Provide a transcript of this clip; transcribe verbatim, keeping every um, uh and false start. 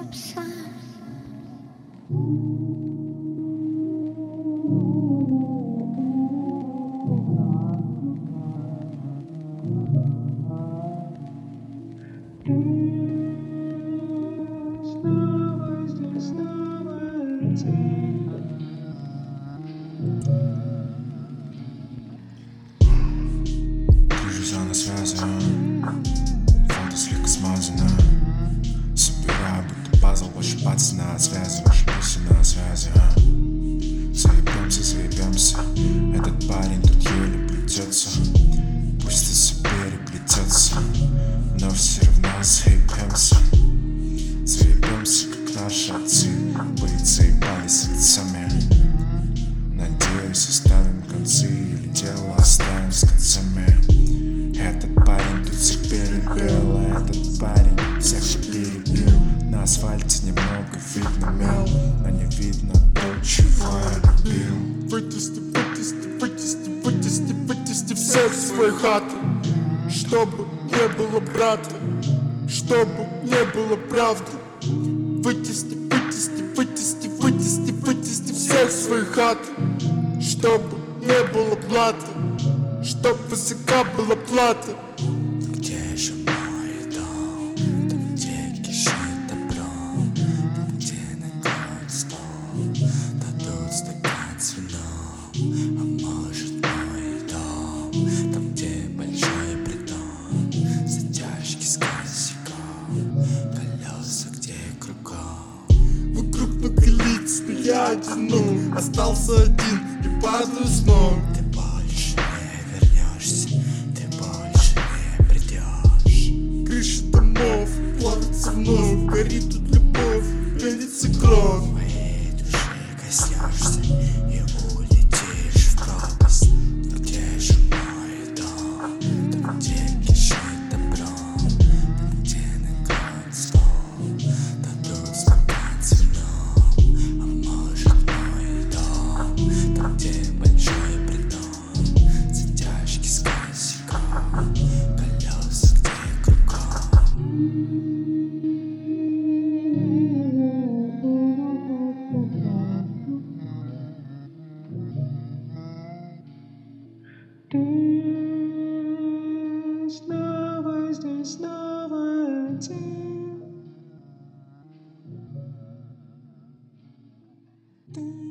Движусь на связи, фото слегка смазано. Собираю будто пазл, ваши пальцы на связи, ваши пульсы на связи. Заебемся, заебемся, этот парень тут еле плетется. Пусть это переплетется, но все равно заебемся. Заебемся, как наши отцы были заебались отцами. Надеюсь, оставим концы или дело оставим с концами. Этот парень тут всех перебил, а этот парень всех перебил. На асфальте немного видно мел, но не видно то, чего я любил. Вытести, вытести, вытести, вытести, вытести всех в свои хаты, чтобы не было брата, чтобы не было правды. Вытести, вытести, вытести, вытести, вытести всех в свои хаты, чтобы не было платы, чтоб высока была плата. Где же мой дом? Там, где кишит добро, там, где накроют стол, дадут стакан с вином. А может, мой дом? Там, где большой притон, затяжки с косяком, колеса где кругом. Вокруг много лиц, но я один, остался один и падаю с ног. Ты больше не вернешься, ты больше не придешь. Крыши домов плавится вновь, горит тут любовь, пенится кровь. Моей души коснешься и улетишь в пропасть. Где же мой дом? Там, где кишит добро, там, где накроют стол, дадут стакан с вином. А может, мой дом? Там, где большой притон, затяжки с косяком, колеса где кругом. Ты снова здесь, снова один. Ты